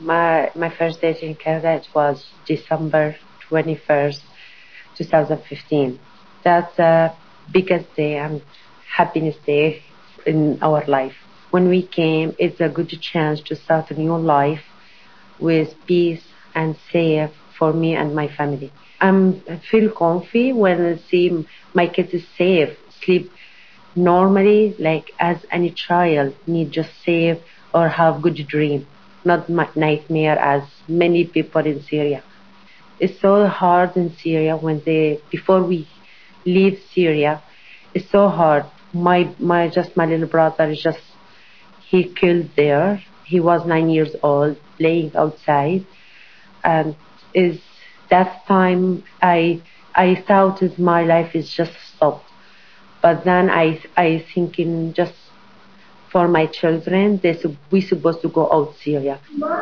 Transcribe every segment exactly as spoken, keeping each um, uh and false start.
My my first day in Canada, it was December twenty-first, twenty fifteen. That's the biggest day and happiness day in our life. When we came, it's a good chance to start a new life with peace and safe for me and my family. I'm I feel comfy when I see my kids is safe, sleep normally, like as any child need just safe or have good dream, not my nightmare as many people in Syria. It's so hard in Syria when they before we leave Syria. It's so hard. My my just my little brother is just he killed there. He was nine years old, playing outside, and is that time I I thought is my life is just stopped. But then I I thinking just for my children, they sup- we supposed to go out Syria.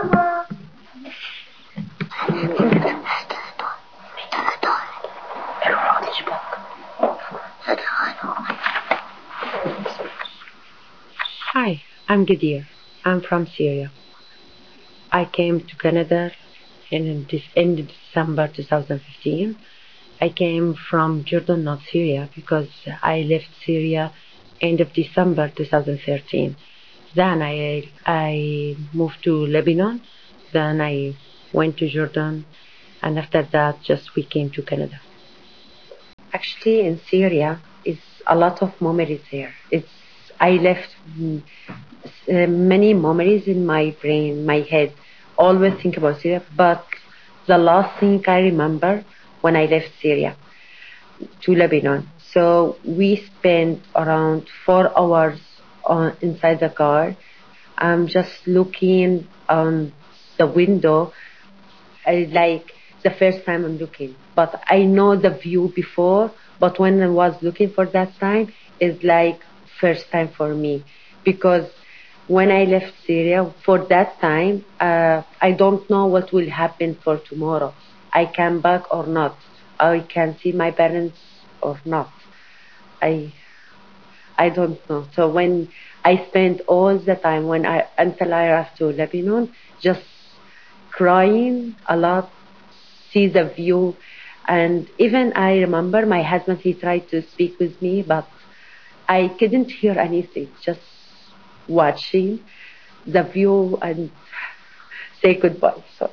Hi, I'm Gadir. I'm from Syria. I came to Canada in this end of December twenty fifteen. I came from Jordan, not Syria, because I left Syria end of December twenty thirteen. Then I I moved to Lebanon. Then I went to Jordan, and after that, just we came to Canada. Actually, in Syria, is a lot of memories there. It's I left mm, s- uh, many memories in my brain, my head. Always think about Syria, but the last thing I remember when I left Syria to Lebanon. So we spent around four hours on inside the car. I'm just looking on the window. I like the first time I'm looking, but I know the view before. But when I was looking for that time, it's like first time for me because when I left Syria for that time, uh, I don't know what will happen for tomorrow. I come back or not. I can see my parents or not. I I don't know. So when I spent all the time when I until I arrived to Lebanon, just crying a lot, see the view, and even I remember my husband. He tried to speak with me, but I couldn't hear anything. Just watching the view and say goodbye. So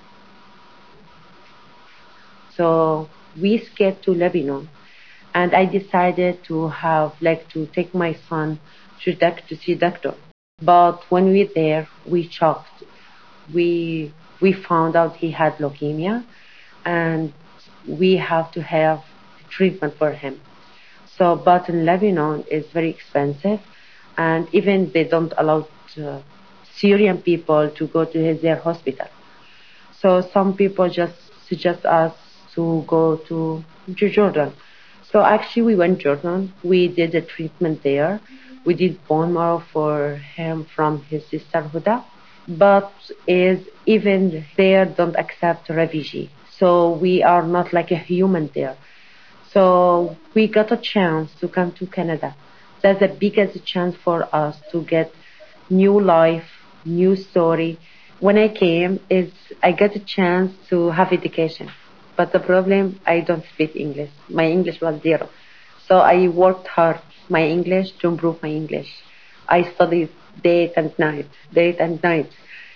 so we escaped to Lebanon, and I decided to have like to take my son to doc- to see doctor. But when we there, we shocked. We we found out he had leukemia, and we have to have treatment for him. So, but in Lebanon is very expensive, and even they don't allow uh, Syrian people to go to his, their hospital. So some people just suggest us to go to, to Jordan. So actually we went Jordan. We did a treatment there. We did bone marrow for him from his sister Huda. But is even there don't accept refugee. So we are not like a human there. So we got a chance to come to Canada. That's the biggest chance for us to get new life, new story. When I came, is I got a chance to have education, but the problem I don't speak English. My English was zero, so I worked hard my English to improve my English. I studied day and night, day and night.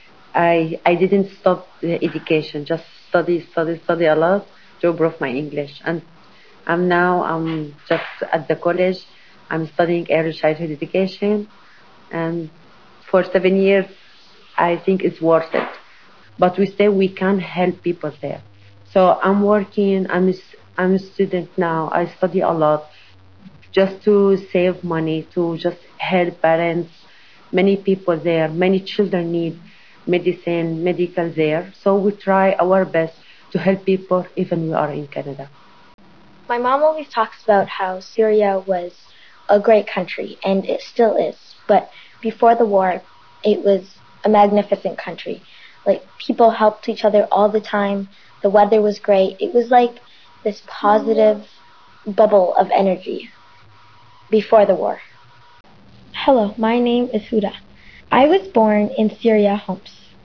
I I didn't stop the education, just study, study, study a lot to improve my English. And I'm now I'm just at the college. I'm studying early childhood education, and for seven years, I think it's worth it. But we say we can't help people there. So I'm working. I'm a s- I'm a student now. I study a lot just to save money to just help parents. Many people there. Many children need medicine, medical there. So we try our best to help people even we are in Canada. My mom always talks about how Syria was a great country, and it still is. But before the war, it was a magnificent country. Like, people helped each other all the time. The weather was great. It was like this positive bubble of energy before the war. Hello, my name is Huda. I was born in Syria, Homs.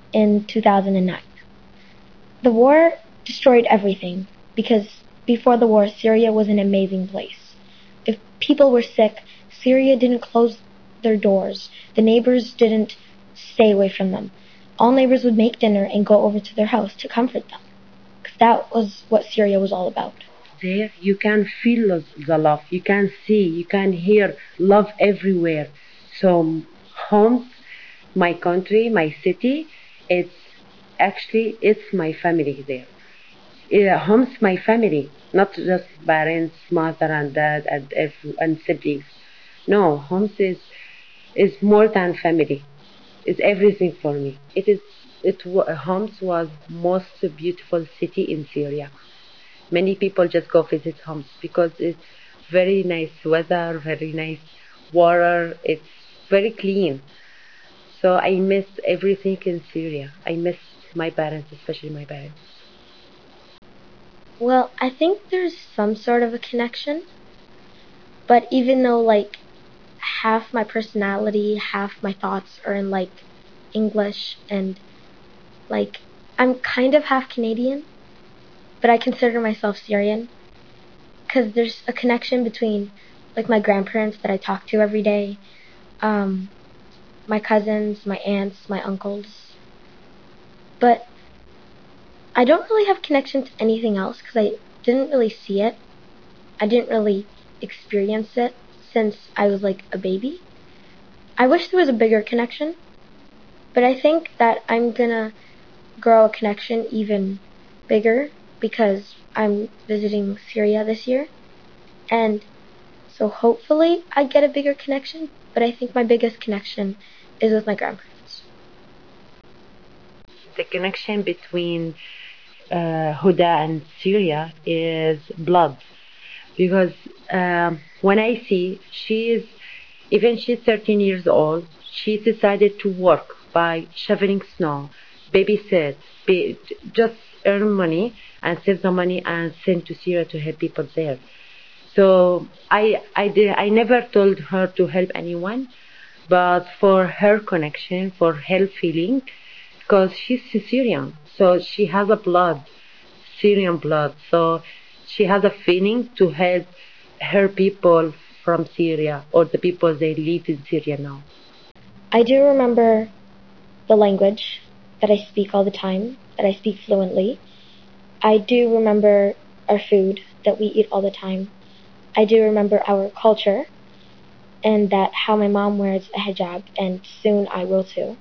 in two thousand nine. The war destroyed everything because before the war, Syria was an amazing place. If people were sick, Syria didn't close their doors. The neighbors didn't stay away from them. All neighbors would make dinner and go over to their house to comfort them. Because that was what Syria was all about. There you can feel the love, you can see, you can hear love everywhere. So Homs, my country, my city, it's actually it's my family there. Yeah, Homs, my family, not just parents, mother and dad and every, and siblings. No, Homs is is more than family. It's everything for me. It is it wa- Homs was most beautiful city in Syria. Many people just go visit Homs because it's very nice weather, very nice water. It's very clean. So I miss everything in Syria. I miss my parents, especially my parents. Well, I think there's some sort of a connection, but even though like half my personality, half my thoughts are in like English and like I'm kind of half Canadian, but I consider myself Syrian because there's a connection between like my grandparents that I talk to every day, um, my cousins, my aunts, my uncles, but I don't really have connection to anything else because I didn't really see it. I didn't really experience it since I was like a baby. I wish there was a bigger connection, but I think that I'm gonna grow a connection even bigger because I'm visiting Syria this year. And so hopefully I get a bigger connection, but I think my biggest connection is with my grandparents. The connection between uh, Huda and Syria is blood because um, when I see she is even she's thirteen years old, she decided to work by shoveling snow, babysit, be, just earn money and save the money and send to Syria to help people there. So I I did I never told her to help anyone, but for her connection, for her feeling, because she's Syrian, so she has a blood, Syrian blood. So she has a feeling to help her people from Syria or the people they live in Syria now. I do remember the language that I speak all the time, that I speak fluently. I do remember our food that we eat all the time. I do remember our culture and that how my mom wears a hijab and soon I will too.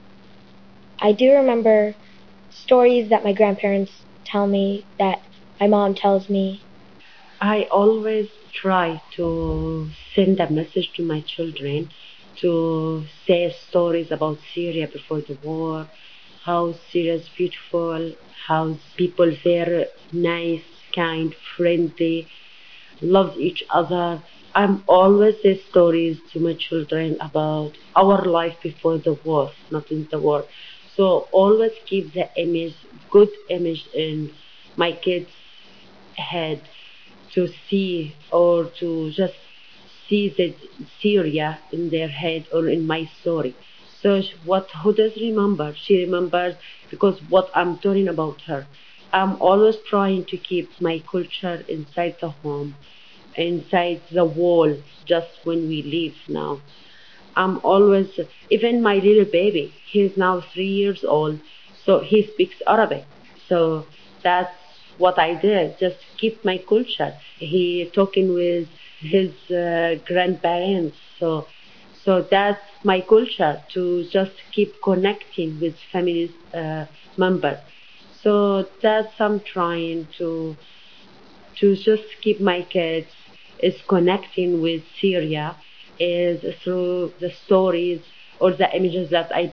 I do remember stories that my grandparents tell me, that my mom tells me. I always try to send a message to my children to say stories about Syria before the war, how Syria is beautiful, how people there nice, kind, friendly, loves each other. I'm always say stories to my children about our life before the war, not in the war. So always keep the image, good image in my kids' head to see or to just see the Syria in their head or in my story. So what who does remember? She remembers because what I'm talking about her. I'm always trying to keep my culture inside the home, inside the wall, just when we leave now. I'm always, even my little baby, he's now three years old, so he speaks Arabic. So that's what I did, just keep my culture. He talking with his uh, grandparents, so so that's my culture to just keep connecting with family uh, member. So that's I'm trying to to just keep my kids is connecting with Syria is through the stories or the images that I